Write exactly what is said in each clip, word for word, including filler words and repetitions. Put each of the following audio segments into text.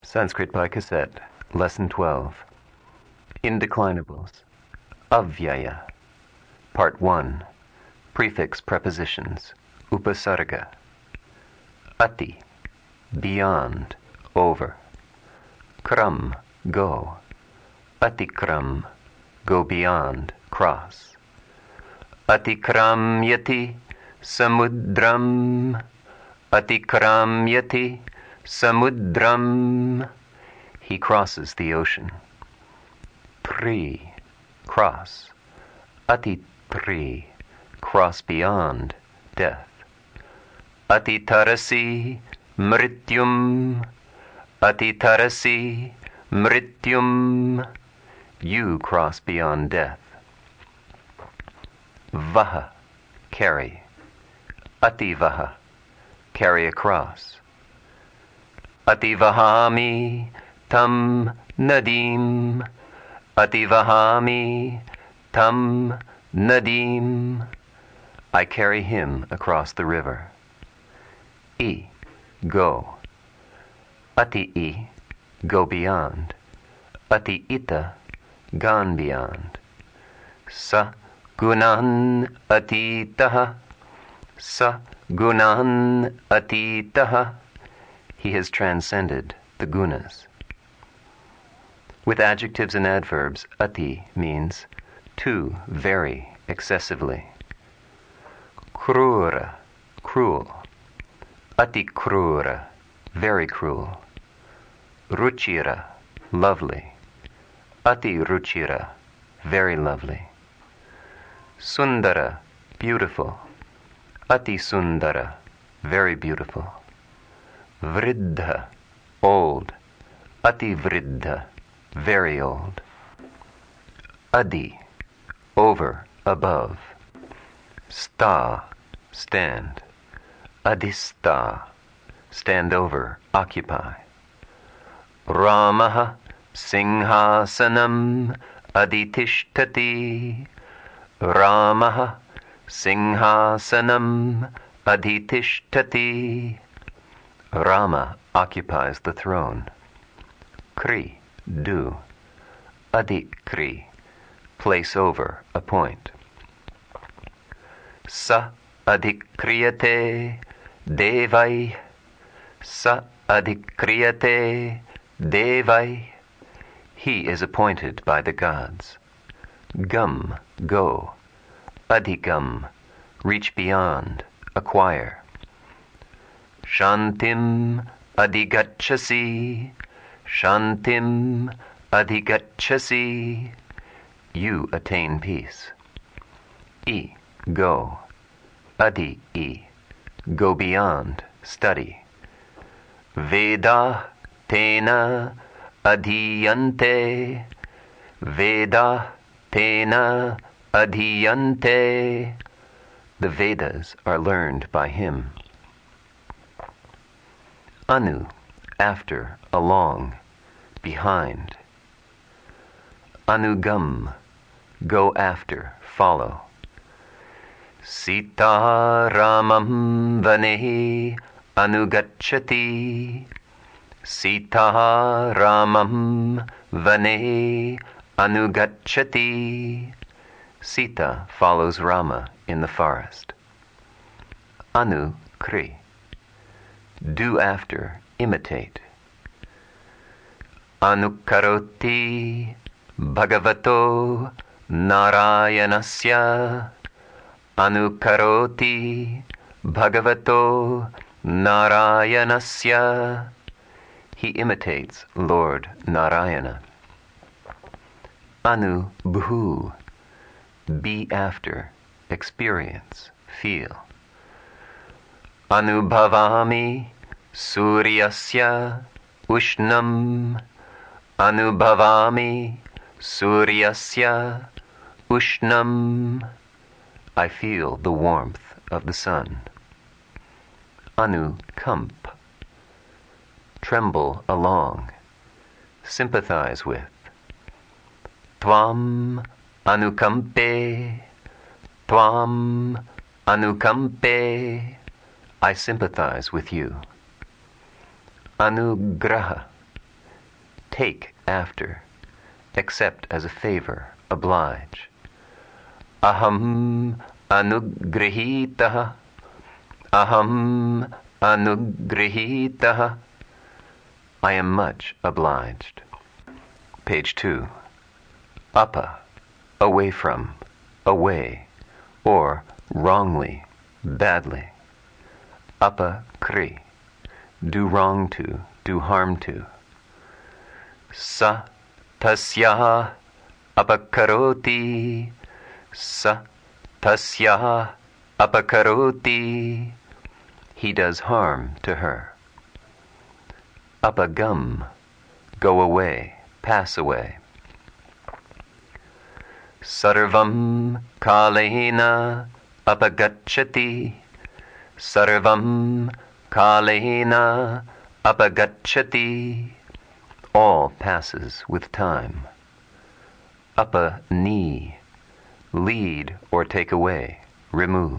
Sanskrit by cassette, Lesson twelve. Indeclinables. Avyaya. Part one. Prefix prepositions. Upasarga. Ati. Beyond. Over. Kram. Go. Atikram. Go beyond. Cross. Atikram yati. Samudram. Atikram yati. Samudram. He crosses the ocean. Tri. Cross. Atitri. Cross beyond death. Atitarasi. Mrityum. Atitarasi. Mrityum. You cross beyond death. Vaha. Carry. Ativaha. Carry across. Ativahami tam nadim. Ativahami tam nadim. I carry him across the river. I. Go. Ati-I. Go beyond. Ati-ita. Gone beyond. Sa gunan atitaha. Sa gunan atitaha. He has transcended the gunas. With adjectives and adverbs, ati means to, very, excessively. Krura, cruel. Ati krura, very cruel. Ruchira, lovely. Ati ruchira, very lovely. Sundara, beautiful. Ati sundara, very beautiful. Vriddha, old. Ati vriddha, very old. Adi, over, above. Sta, stand. Adista, stand over, occupy. Ramaha, singhasanam, adhitishtati. Ramaha, singhasanam, adhitishtati. Rama occupies the throne. Kri, do. Adikri, place over, appoint. Sa adikriyate devai. Sa adikriyate devai. He is appointed by the gods. Gum, go. Adhigam, reach beyond, acquire. Shantim adhigachasi. Shantim adhigachasi. You attain peace. I, go. Adi-I, go beyond, study. Veda tena adhiyante. Veda tena adhiyante. The Vedas are learned by him. Anu, after, along, behind. Anugam, go after, follow. Sita ramam vane anugachati. Sita ramam vane anugachati. Sita follows Rama in the forest. Anu kri. Do after, imitate. Anukaroti bhagavato narayanasya. Anukaroti bhagavato narayanasya. He imitates Lord Narayana. Anu bhu. Be after, experience, feel. Anubhavami suryasya ushnam. Anubhavami suryasya ushnam. I feel the warmth of the sun. Anukamp. Tremble along. Sympathize with. Tvam anukampe. Tvam anukampe. I sympathize with you. Anugraha, take after, accept as a favor, oblige. Aham anugrihitaha. Aham anugrihitaha. I am much obliged. Page two. Apa, away from, away, or wrongly, badly. Apa kri, do wrong to, do harm to. Sa tasya apakaroti. Sa tasya apakaroti. He does harm to her. Apagam, go away, pass away. Sarvam kalena apagacchati. Sarvam kalena apagacchati. All passes with time. Apa ni, lead or take away, remove.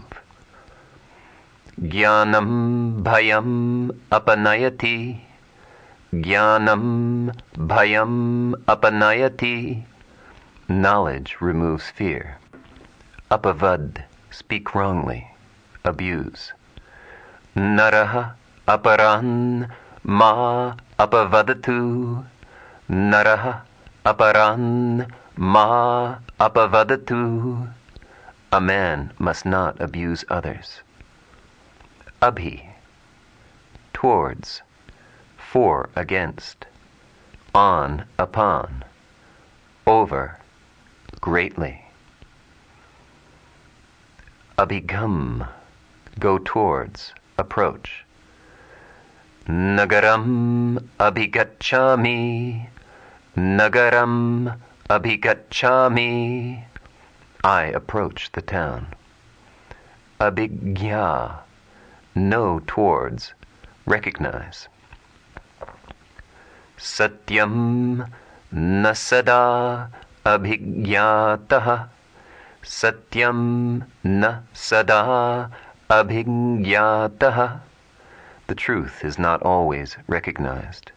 Jnanam bhayam apanayati. Jnanam bhayam apanayati. Knowledge removes fear. Apavad, speak wrongly, abuse. Naraha aparan ma apavadatu. Naraha aparan ma apavadatu. A man must not abuse others. Abhi, towards, for, against, on, upon, over, greatly. Abhigam, go towards, approach. Nagaram abhigacchami. Nagaram abhigacchami. I approach the town. Abhigya, know towards, recognize. Satyam nasada abhigyataha. Satyam na sada abhigyataha. The truth is not always recognized.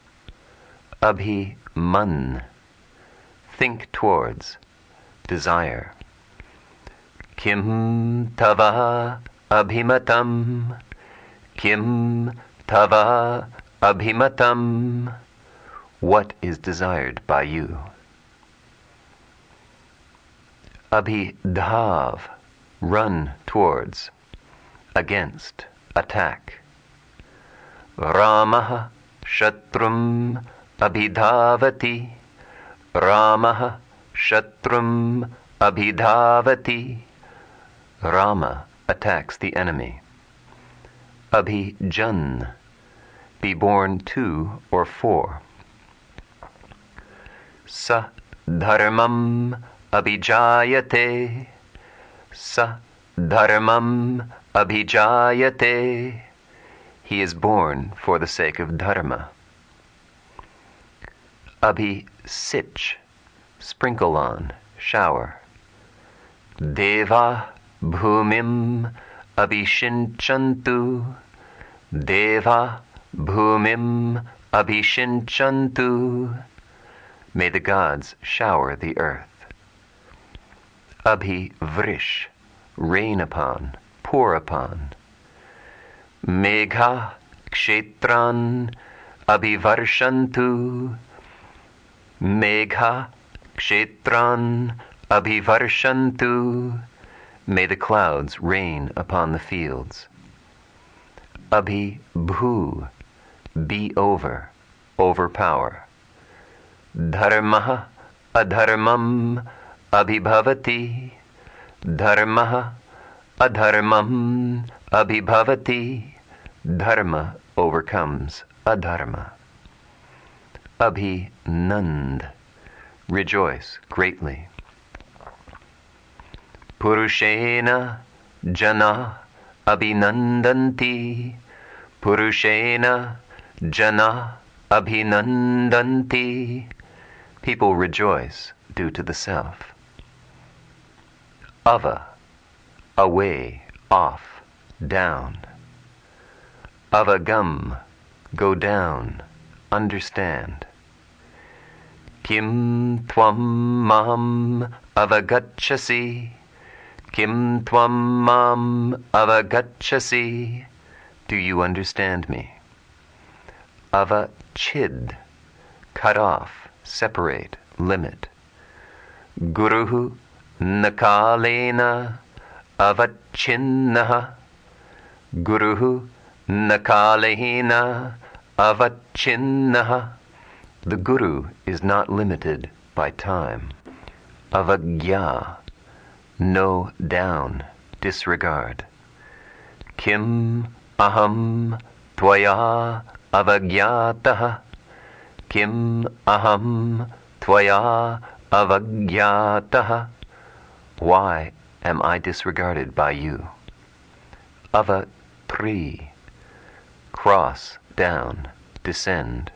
Abhiman, think towards, desire. Kim tava abhimatam. Kim tava abhimatam. What is desired by you? Abhidhav, run towards, against, attack. Ramaha shatrum abhidhavati. Ramaha shatrum abhidhavati. Rama attacks the enemy. Abhijan, be born to or for. Sa dharmam abhijayate. Sa dharmam abhijayate. He is born for the sake of dharma. Abhisich, sprinkle on, shower. Deva bhumim abhishinchantu. Deva bhumim abhishinchantu. May the gods shower the earth. Abhivrish, rain upon, pour upon. Megha kshetran abhivarshantu. Megha kshetran abhivarshantu. May the clouds rain upon the fields. Abhibhu, be over, overpower. Dharmaha adharmam abhibhavati. Dharmaha adharmam abhibhavati. Dharma overcomes adharma. Abhinand, rejoice greatly. Purushena jana abhinandanti. Purushena jana abhinandanti. People rejoice due to the self. Ava, away, off, down. Avagam, go down, understand. Kim tvam mam avagacchasi? Kim tvam mam avagacchasi? Do you understand me? Avachid, cut off, separate, limit. Guruhu nakalena avachinnaha. Guruhu nakalena avachinnaha. The Guru is not limited by time. Avagya, no down, disregard. Kim aham tvaya avagyataha. Kim aham tvaya avagyataha. Why am I disregarded by you? Avatri, cross, down, descend.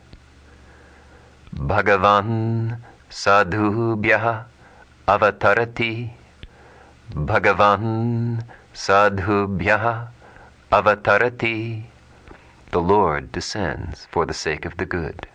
Bhagavan sadhubhyaha avatarati. Bhagavan sadhubhyaha avatarati. The Lord descends for the sake of the good.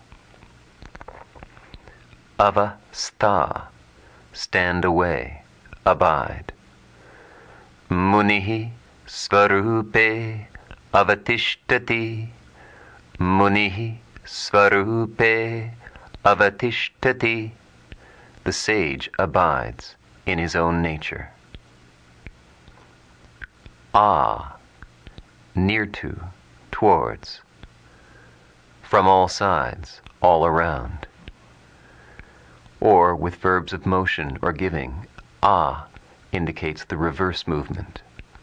Avastha, stand away, abide. Munihi svarupe avatishtati. Munihi svarupe avatishtati. The sage abides in his own nature. Ah, near to, towards. From all sides, all around. Or with verbs of motion or giving, ah indicates the reverse movement.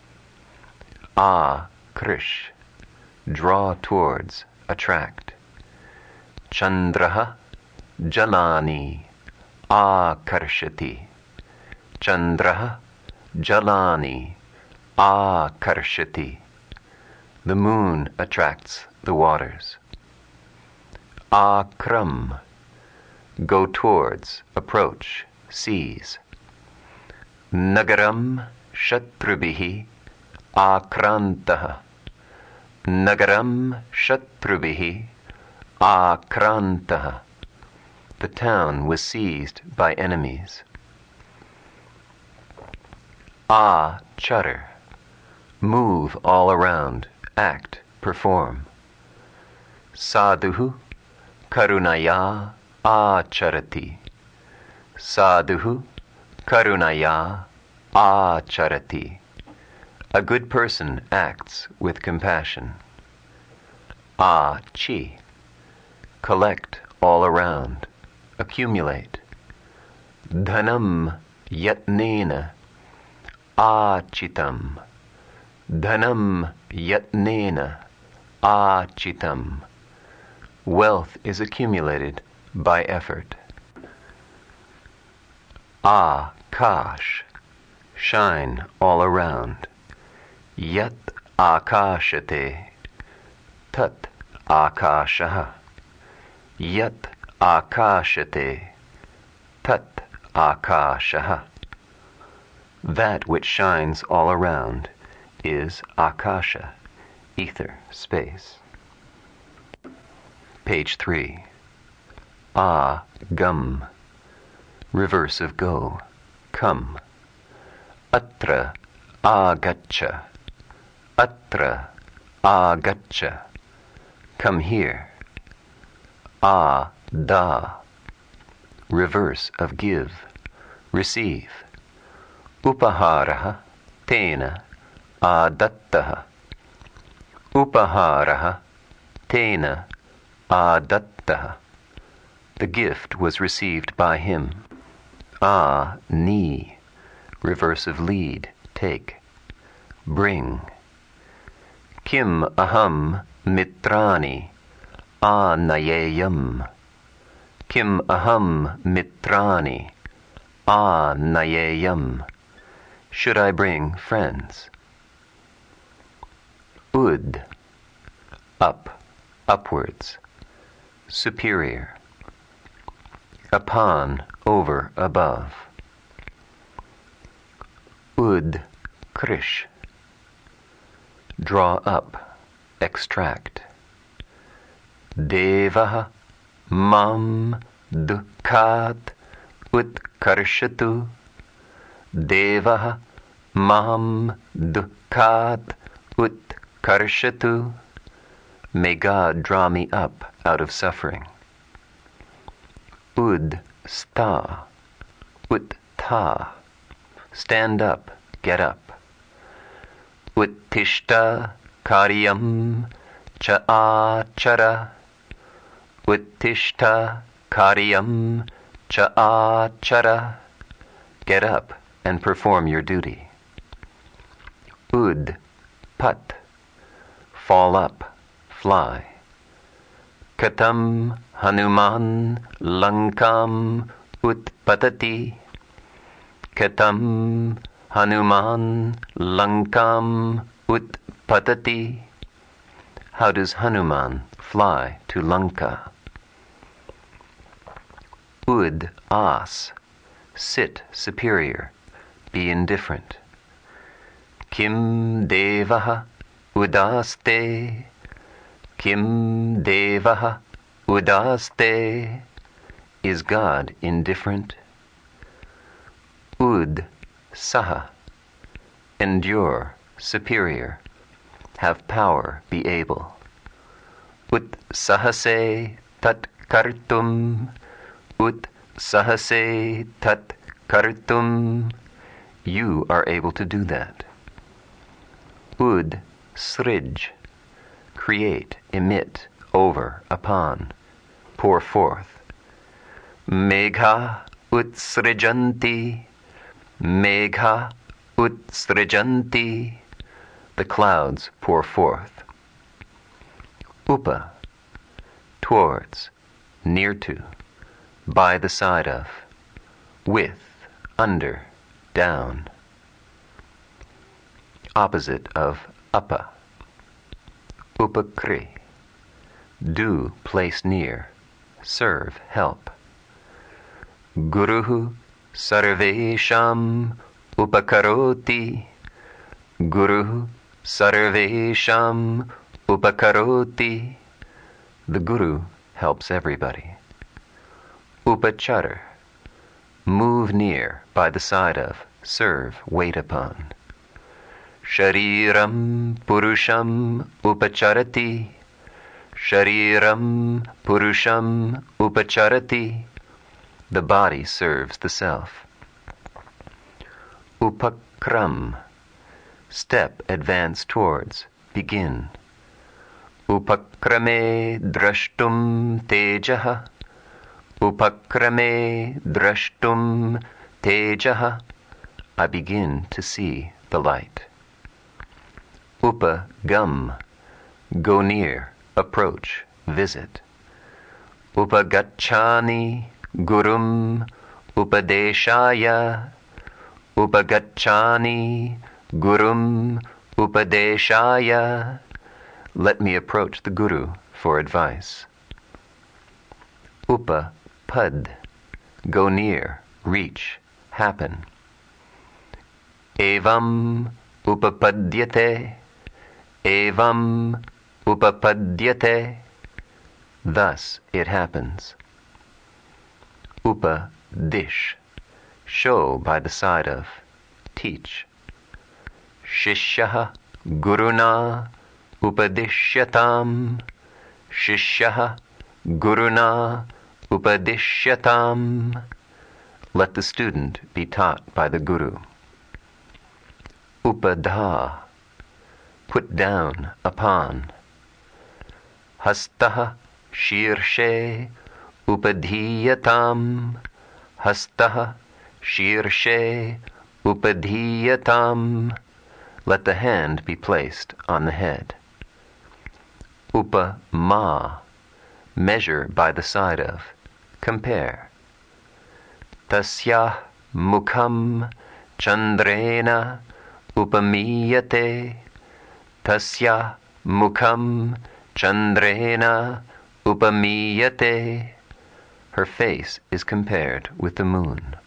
Ah, krish, draw towards, attract. Chandraha jalani akarshati. Chandraha jalani akarshati. The moon attracts the waters. Akram, go towards, approach, seize. Nagaram shatrubhihi akrantaha. Nagaram shatrubhihi akrantaha. The town was seized by enemies. Ah, chatter, move all around, act, perform. Sadhuhu karunaya acharati. Sadhuhu karunaya acharati. A good person acts with compassion. Achi, collect all around, accumulate. Dhanam yatnena achitam. Dhanam yatnena achitam. Wealth is accumulated by effort. Akash, shine all around. Yat akashate, tat akashaha. Yat akashate, tat akashaha. That which shines all around is akasha, ether, space. Page three. Ah, gum, reverse of go, come. Atra agaccha. Atra agaccha. Come here. Ah, da, reverse of give, receive. Upaharaha tena adattaha. Upaharaha tena adattaha. The gift was received by him. Ah, ni, reverse of lead, take, bring. Kim aham mitrani anayeyam. Kim aham mitrani anayeyam. Should I bring friends? Ud, up, upwards, superior. Upon, over, above. Ud, krish, draw up, extract. Devaha mam dukhat utkarshatu. Devah mam dukhat utkarshatu. May God draw me up out of suffering. Ud sta, utta. Stand up, get up. Uttishta karyam cha achara. Uttishta karyam cha achara. Get up and perform your duty. Ud pat. Fall up, fly. Katam Hanuman Lankam Utpatati. Katam Hanuman Lankam Utpatati. How does Hanuman fly to Lanka? Ud as. Sit superior. Be indifferent. Kim devaha udaste. Kim devaha udaste. Is God indifferent? Ud saha. Endure, superior. Have power, be able. Ut sahase tat kartum. Ut sahase tat kartum. You are able to do that. Ud srij. Create, emit, over, upon, pour forth. Megha utsrijanti. Megha utsrijanti. The clouds pour forth. Upa. Towards, near to, by the side of, with, under, down. Opposite of apa. Upakri. Do, place near. Serve, help. Guruhu sarvesham upakaroti. Guruhu sarvesham upakaroti. The Guru helps everybody. Upachara. Move near, by the side of, serve, wait upon. Shariram purusham upacharati. Shariram purusham upacharati. The body serves the self. Upakram. Step, advance towards, begin. Upakrame drashtum tejaha. Upakrame drashtum tejaha. I begin to see the light. Upagam. Go near, approach, visit. Upagacchani gurum upadeshaya. Upagacchani gurum upadeshaya. Let me approach the Guru for advice. Upapad. Go near, reach, happen. Evam upapadyate. Evam upapadyate. Thus it happens. Upadish. Show, by the side of, teach. Shishyaha guruna upadishyatam. Shishyaha guruna upadishyatam. Let the student be taught by the Guru. Upadha. Put down, upon. Hastaha shirshe upadhiyatam. Hastaha shirshe upadhiyatam. Let the hand be placed on the head. Upama. Measure, by the side of, compare. Tasya mukham chandrena upamiyate. Tasya mukham chandrena upamiyate. Her face is compared with the moon.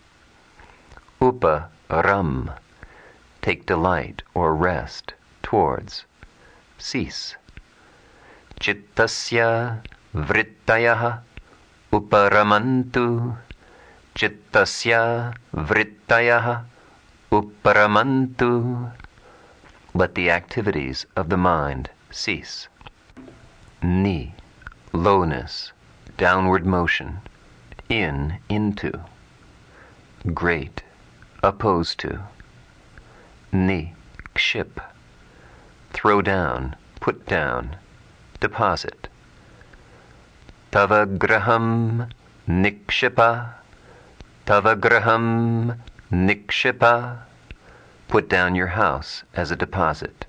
Uparam. Take delight or rest, towards, cease. Chittasya vrittayaha uparamantu, chittasya vrittayah uparamantu. Let the activities of the mind cease. Ni, lowness, downward motion, in, into. Great, opposed to. Ni, kship, throw down, put down, deposit. Tava graham nikshipa, tava graham nikshipa. Put down your house as a deposit.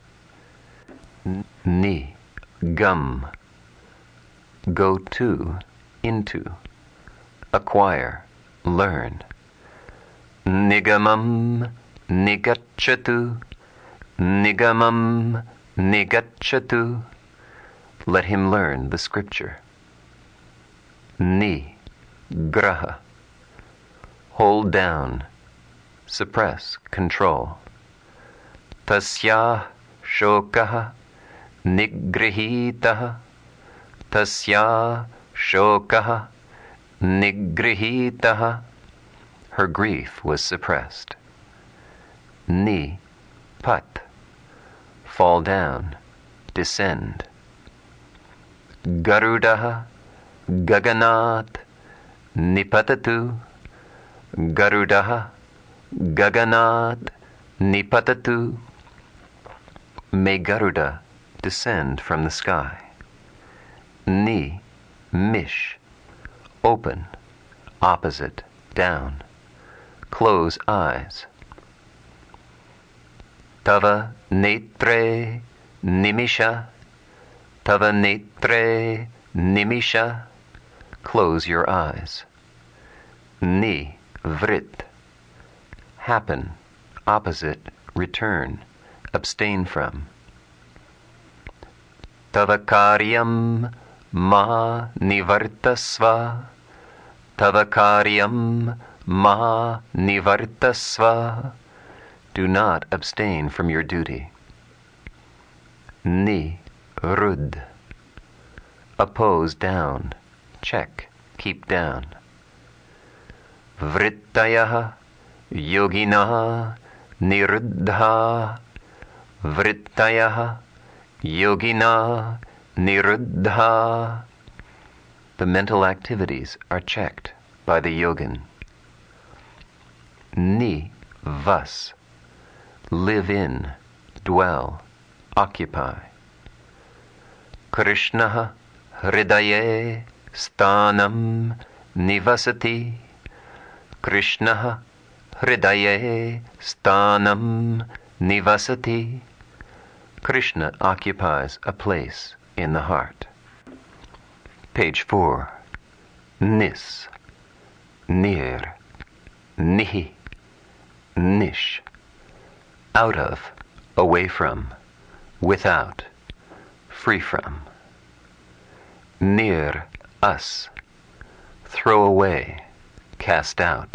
Ni, gum, go to, into, acquire, learn. Nigamam nigacchatu, nigamam nigacchatu. Let him learn the scripture. Ni, graha, hold down, suppress, control. Tasya shokaha nigrihitaha, tasya shokaha nigrihitaha. Her grief was suppressed. Ni, pat, fall down, descend. Garudaha gaganat nipatatu, Garudaha gaganat nipatatu. May Garuda descend from the sky. Ni, mish, open, opposite, down. Close eyes. Tava netre nimisha, tava netre nimisha. Close your eyes. Ni, vrit, happen, opposite, return, abstain from. Tava karyam ma nivartasva, tava karyam ma nivartasva. Do not abstain from your duty. Ni, rud, oppose, down, check, keep down. Vrittayah yogina niruddha, vrittayah yogina niruddha. The mental activities are checked by the yogin. Ni, vas, live in, dwell, occupy. Krishna hridaye stanam nivasati, Krishna hridaye stanam nivasati. Krishna occupies a place in the heart. Page four. Nis, nir, nihi, nish. Out of, away from, without, free from. Nir, us, throw away, cast out.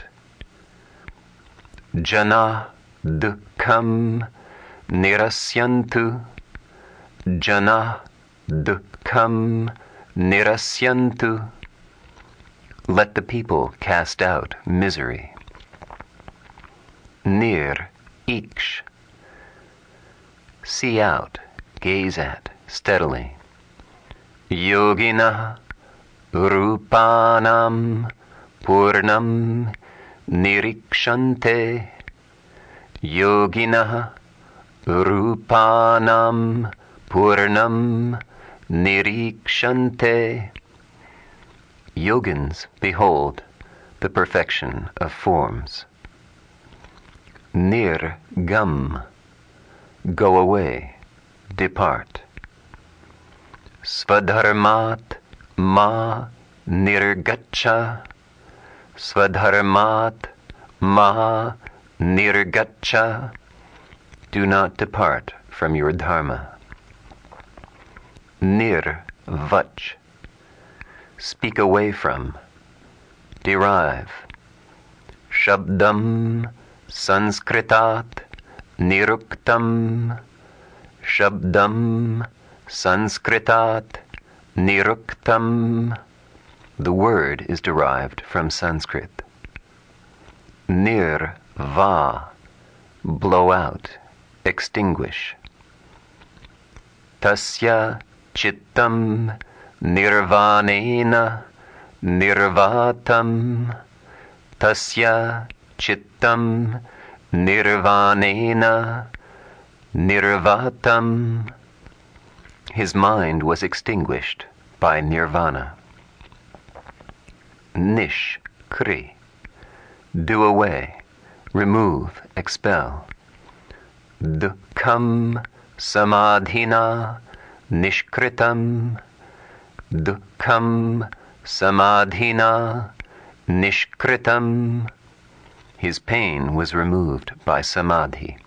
Jana dukkam nirasyantu, jana dukkam nirasyantu. Let the people cast out misery. Nir, iksh, see out, gaze at, steadily. Yogina rupanam purnam nirikshante, yogina rupanam purnam nirikshante. Yogins behold the perfection of forms. Nirgam, go away, depart. Svadharmat ma nirgacha, svadharmat ma nirgacha. Do not depart from your dharma. Nirvach, speak away from, derive. Shabdam sanskritat niruktam, shabdam sanskritat niruktam. The word is derived from Sanskrit. Nir-va, blow out, extinguish. Tasya chittam nirvanena nirvatam. Tasya chittam nirvanena nirvatam. His mind was extinguished by nirvana. Nish-kri, do away, remove, expel. Dukkham samadhina nishkritam. Dukkham samadhina nishkritam. His pain was removed by samadhi.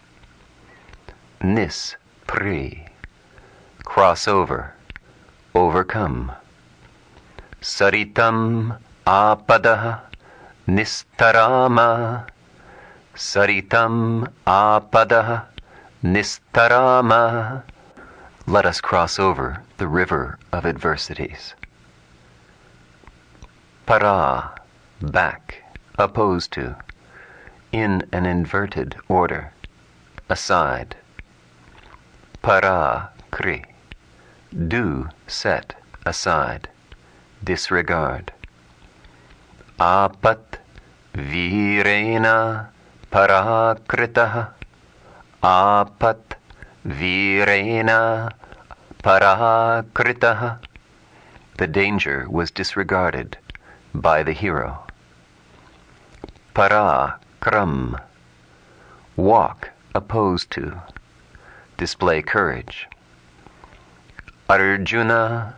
Nis-pri, cross over, overcome. Saritam apadah nistarama. Saritam apadah nistarama. Let us cross over the river of adversities. Para, back, opposed to, in an inverted order, aside. Para, kri, do, set, aside, disregard. Apat virena parakritah. Apat virena parakritah. The danger was disregarded by the hero. Parakram, walk, opposed to, display courage. Arjuna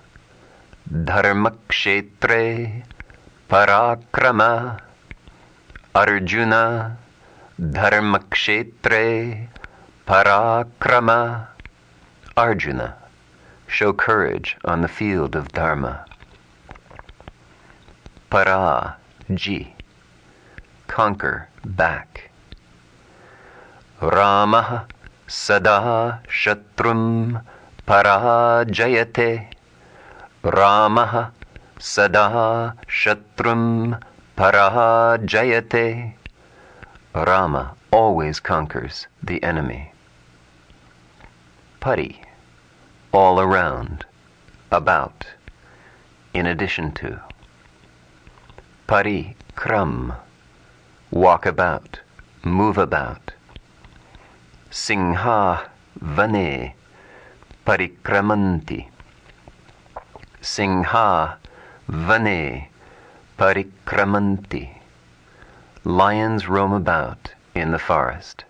dharmakshetre parakrama. Arjuna dharmakshetre parakrama. Arjuna, show courage on the field of dharma. Para, ji, conquer, back. Rama sada shatrum parajayate. Rama sada shatrum parajayate. Rama always conquers the enemy. Pari, all around, about, in addition to. Parikram, walk about, move about. Singha vane parikramanti. Singha vane parikramanti. Lions roam about in the forest.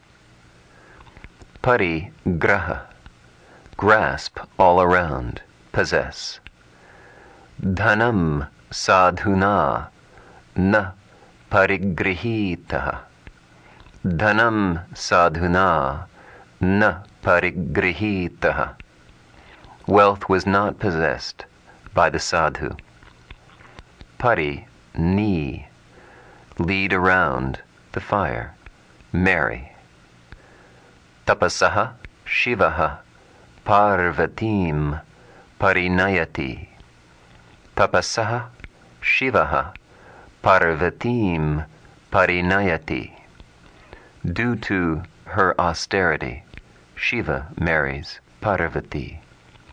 Parigraha, grasp all around, possess. Dhanam sadhuna na parigrihitaha. Dhanam sadhuna na parigrihitaha. Wealth was not possessed by the sadhu. Pari, ni, lead around the fire, marry. Tapasaha shivaha parvatim parinayati. Tapasaha shivaha parvatim parinayati. Due to her austerity, Shiva marries Parvati.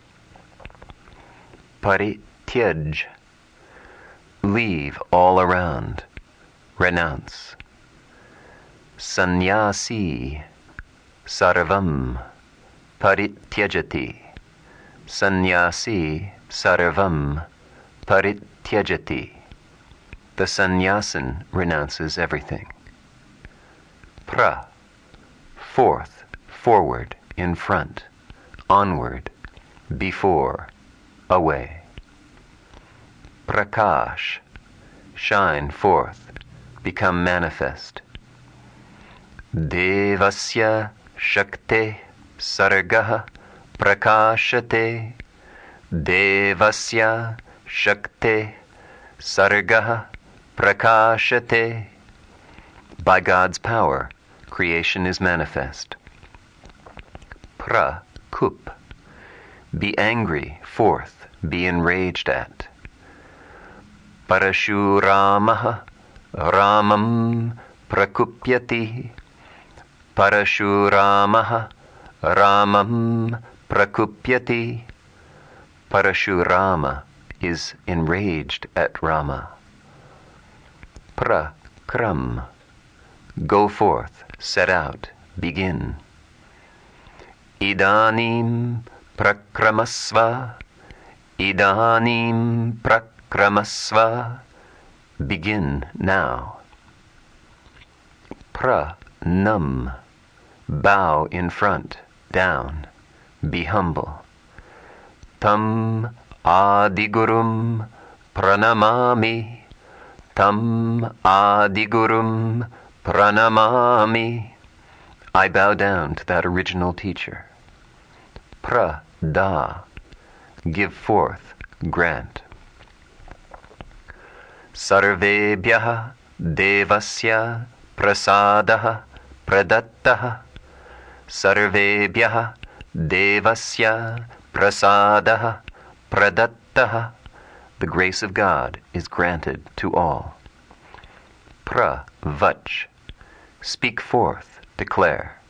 Parityaj, leave all around, renounce. Sannyasi, sarvam parityajati. Sannyasi, sarvam parityajati. The sannyasin renounces everything. Pra, forth, forward, in front, onward, before, away. Prakash, shine forth, become manifest. Devasya shakte sargaha prakashate. Devasya shakte sargaha prakashate. By God's power, creation is manifest. Prakup, be angry, forth, be enraged at. Parashuramaha Ramam Prakupyati. Parashuramaha Ramam Prakupyati. Parashurama is enraged at Rama. Prakram, go forth, set out, begin. Idanim prakramasva, idanim prakramasva, begin now. Pranam, bow in front, down, be humble. Tam adigurum pranamami, tam adigurum pranamami. I bow down to that original teacher. Prada, give forth, grant. Sarvebhyaha devasya prasadaha pradattaha. Sarvebhyaha devasya prasadaha pradattaha. The grace of God is granted to all. Pravach, speak forth, declare.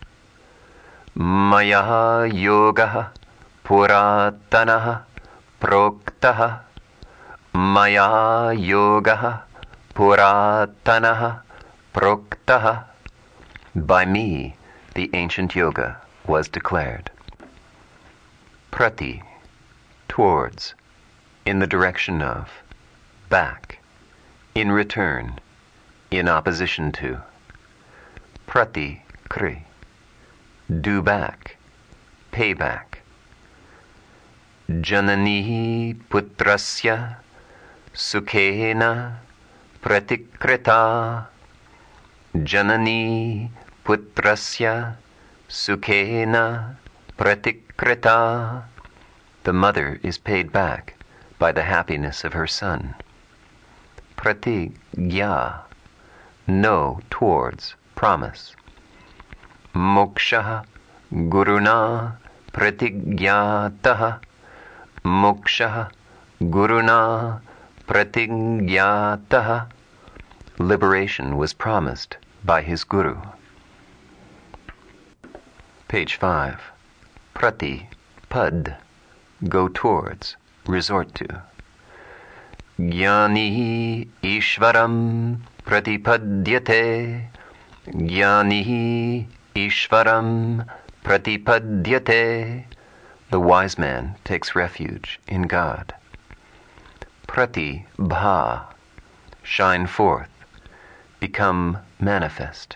Maya yogaha puratanaha proktaha. Maya yogaha puratanaha proktaha. By me the ancient yoga was declared. Prati, towards, in the direction of, back, in return, in opposition to. Prati kri, do back, pay back. Janani putrasya sukhena pratikrita. Janani putrasya sukhena pratikrita. The mother is paid back by the happiness of her son. Pratigya, no, towards, promise. Moksha guruna pratigyataha. Moksha guruna pratigyataha. Liberation was promised by his guru. Page five. Prati, pad, go towards, resort to. Jnani Ishvaram pratipadyate. Jnani Ishvaram pratipadyate. The wise man takes refuge in God. Pratibha, shine forth, become manifest.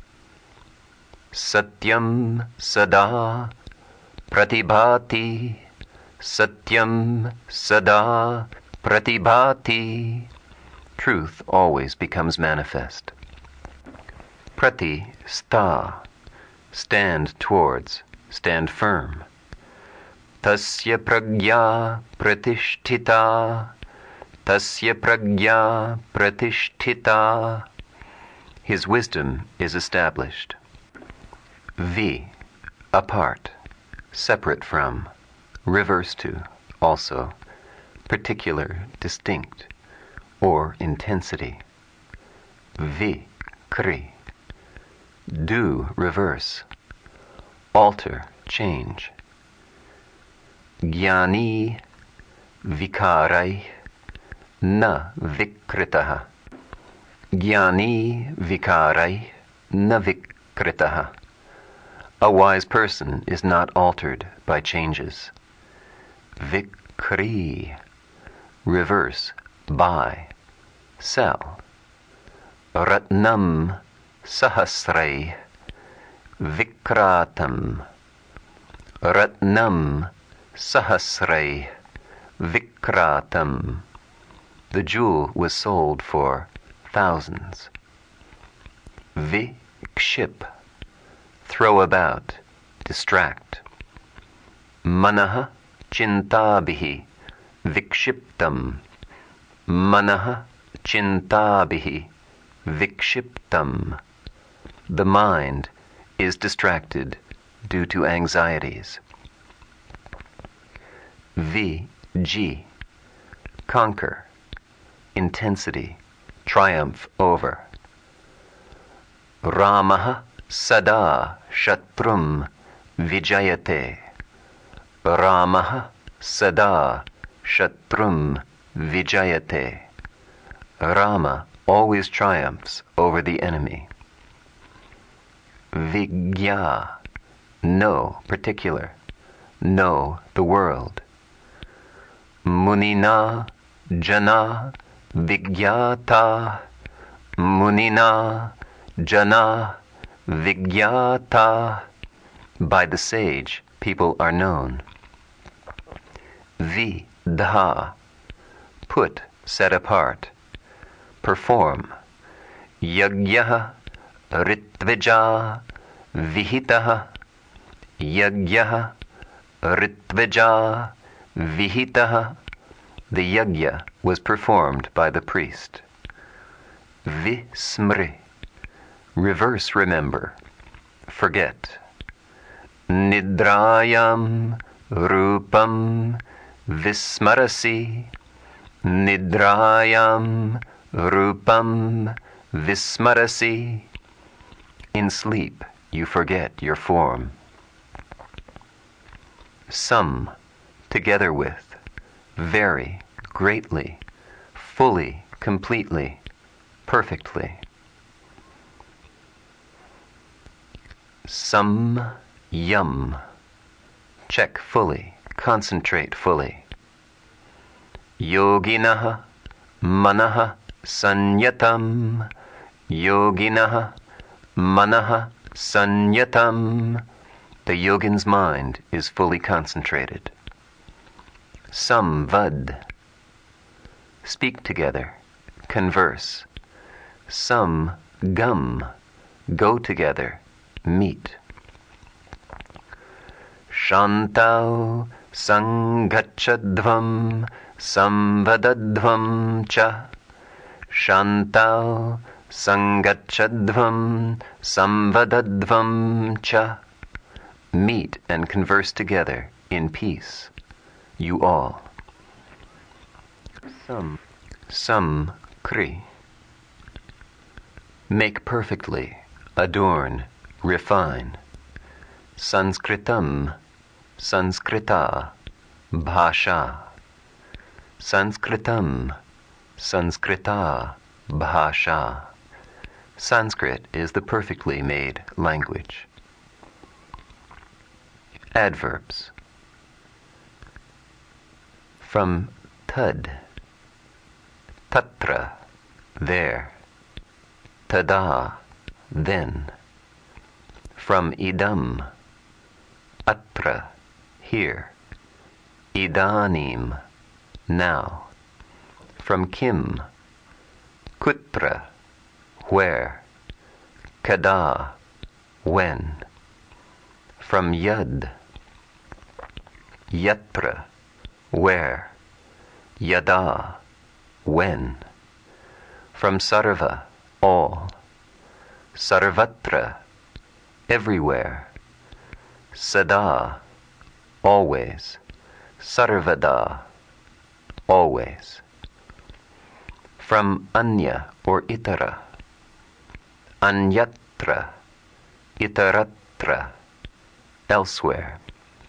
Satyam sada pratibhati. Satyam sada pratibhati. Truth always becomes manifest. Prati sta, stand towards, stand firm. Tasya pragya pratishtita. Tasya pragya pratishtita. His wisdom is established. Vi, apart, separate from, reverse to, also, particular, distinct, or intensity. Vi, kri, do, reverse, alter, change. Jnani vikarai na vikritaha. Jnani vikarai na vikritaha. A wise person is not altered by changes. Vikri, reverse, buy, sell. Ratnam sahasrai vikratam. Ratnam sahasrai vikratam. The jewel was sold for thousands. Vikship, throw about, distract. Manaha chintabhihi vikshiptam. Manaha chintabhihi vikshiptam. The mind is distracted due to anxieties. Viji, conquer, intensity, triumph over. Ramaha sada shatrum vijayate. Ramaha sada shatrum vijayate. Rama always triumphs over the enemy. Vigya, know, particular, know the world. Munina jana vigyata. Munina jana vigyata. By the sage, people are known. Vidha, put, set apart, perform. Yagyaha ritvija vihitaha. Yagyaha ritvija vihitaha. The yagya was performed by the priest. Vismri, reverse remember, forget. Nidrayam rupam vismarasi. Nidrayam rupam vismarasi. In sleep, you forget your form. Some, together with, very, greatly, fully, completely, perfectly. Some, yum, check fully, concentrate fully. Yoginaha manaha sanyatam. Yoginaha manaha sanyatam. The yogin's mind is fully concentrated. Samvad, speak together, converse. Some gum, go together, meet. Shantau sangachadvam samvadadvam cha. Shantau sangachadvam samvadadvam cha. Meet and converse together in peace, you all. Some, some kri. Make perfectly, adorn, refine. Sanskritam, Sanskrita, bhasha. Sanskritam, Sanskrita, bhasha. Sanskrit is the perfectly made language. Adverbs. From tad, tatra, there. Tada, then. From idam, atra, here. Idanim, now. From kim, kutra, where. Kada, when. From yad, yatra, where. Yada, when. From sarva, all. Sarvatra, everywhere. Sada, always. Sarvada, always. From anya or itara. Anyatra, itaratra, elsewhere.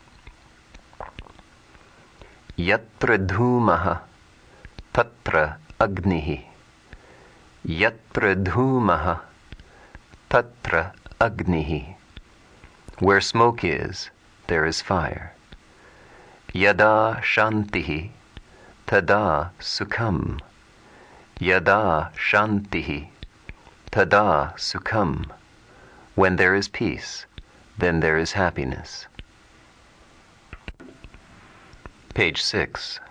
Yatra dhumaha, tatra agnihi. Yatra dhumaha, tatra agnihi. Where smoke is, there is fire. Yada shantihi, tada sukham. Yada shantihi, tada sukham. When there is peace, then there is happiness. Page six.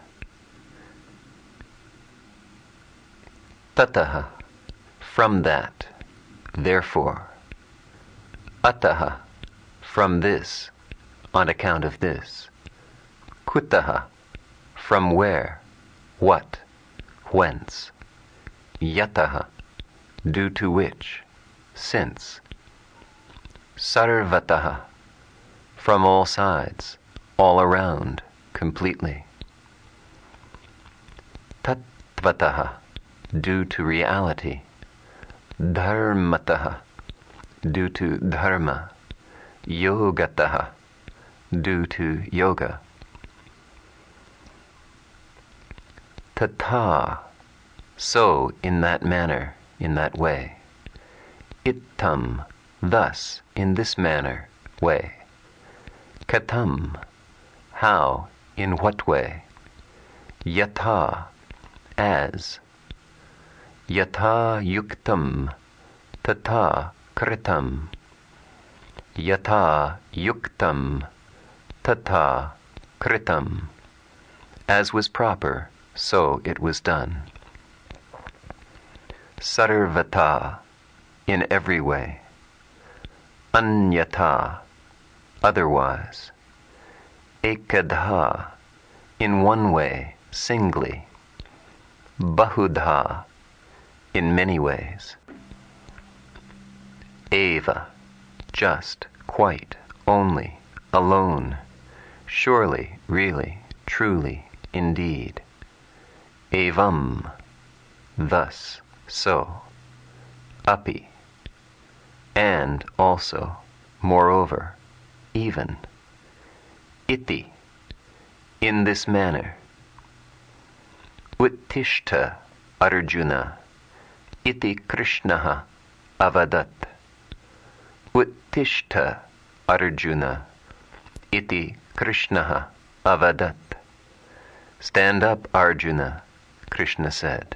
Tataha, from that, therefore. Ataha, from this, on account of this. Kutaha, from where, what, whence. Yataha, due to which, since. Sarvataha, from all sides, all around, completely. Tattvataha, due to reality. Dharmataha, due to dharma. Yogataha, due to yoga. Tata, so in that manner, in that way. Ittam, thus, in this manner, way. Katam, how, in what way. Yatha, as. Yatha yuktam, tata kritam. Yatha yuktam, tata kritam. As was proper, so it was done. Sarvata, in every way. Anyatha, otherwise. Ekadha, in one way, singly. Bahudha, in many ways. Eva, just, quite, only, alone, surely, really, truly, indeed. Evam, thus, so. Api, and also, moreover, even. Iti, in this manner. Uttishta, Arjuna, iti Krishnaha avadat. Uttishta, Arjuna, iti Krishnaha avadat. Stand up, Arjuna, Krishna said.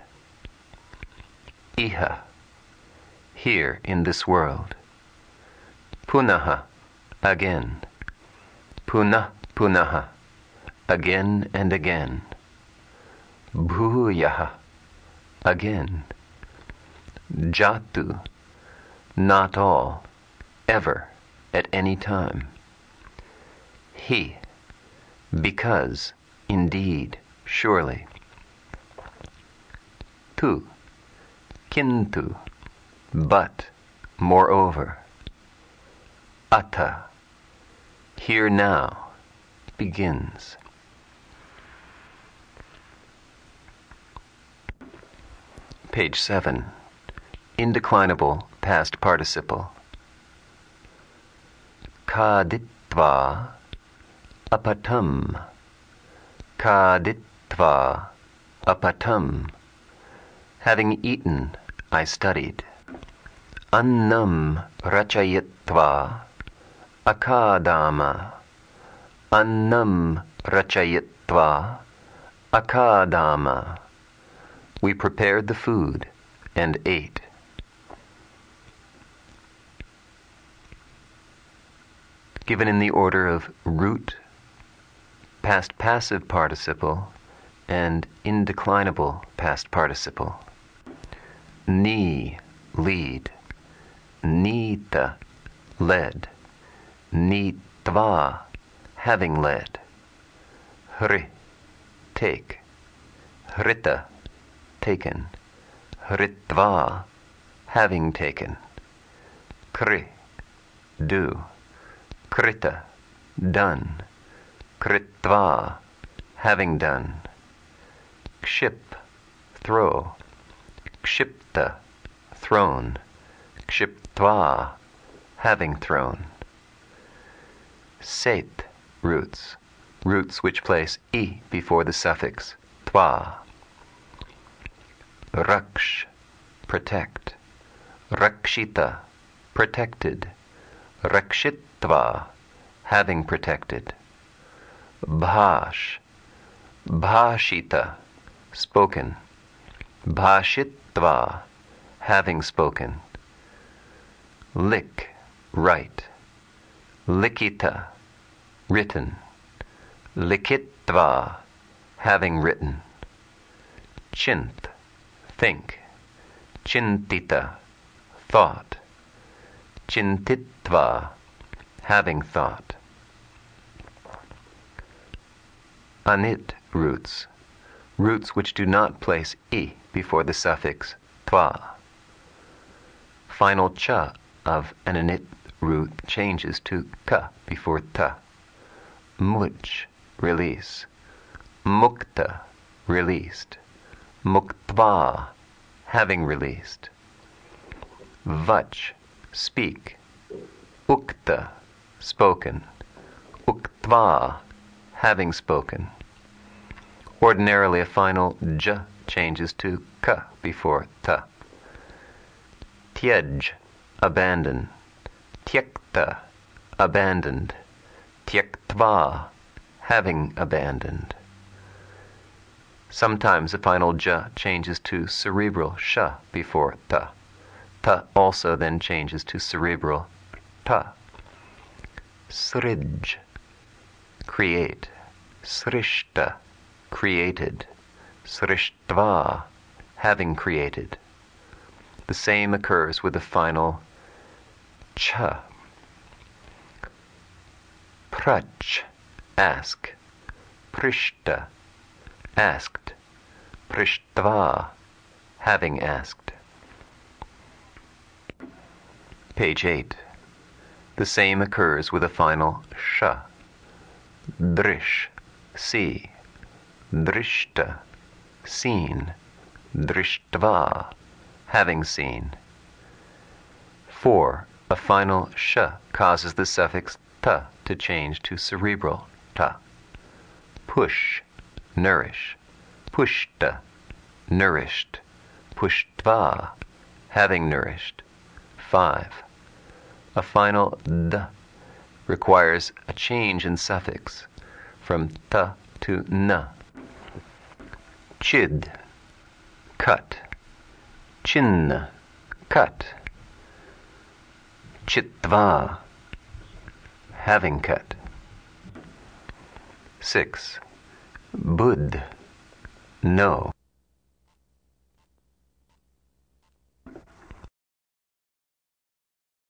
Iha, here in this world. Punaha, again. Punah punaha, again and again. Bhuyaha, again. Jatu, not all, ever, at any time. He, because, indeed, surely. Tu, kintu, but, moreover. Atta, here now, begins. Page seven. Indeclinable past participle. Kaditva apatam. Kaditva apatam. Having eaten, I studied. Annam rachayitva akadama. Annam rachayitva akadama. We prepared the food and ate. Given in the order of root, past passive participle, and indeclinable past participle. Ni, lead. Nita, led. Nitva, having led. Hri, take. Hrita, taken. Hritva, having taken. Kri, do. Krita, done. Kritva, having done. Kship, throw. Kshipta, thrown. Kshiptva, having thrown. Set, roots. Roots which place I before the suffix tva. Raksh, protect. Rakshita, protected. Rakshitva, having protected. Bhash, bhashita, spoken. Bhashitva, having spoken. Lik, write. Likita, written. Likitva, having written. Chint, think. Chintita, thought. Chintitva, having thought. Anit roots. Roots which do not place I before the suffix tva. Final cha of an anit root changes to ka before ta. Much, release. Mukta, released. Muktva, having released. Vach, speak. Ukta, spoken. Uktva, having spoken. Ordinarily, a final j changes to ka before ta. Tyej, abandon. Tyekta, abandoned. Tyektva, having abandoned. Sometimes the final j changes to cerebral sha before ta. Ta also then changes to cerebral ta. Srij, create. Srishta, created. Srishtva, having created. The same occurs with the final cha. Prach, ask. Prishta, asked. Prishtva, having asked. Page eight. The same occurs with a final sha. Drish, see. Drishta, seen. Drishtva, having seen. Four. A final sh causes the suffix ta to change to cerebral ta. Push, nourish. Pushta, nourished. Pushtva, having nourished. Five. A final d requires a change in suffix from ta to na. Chid, cut. Chinna, cut. Chitva, having cut. Six. Bud, no.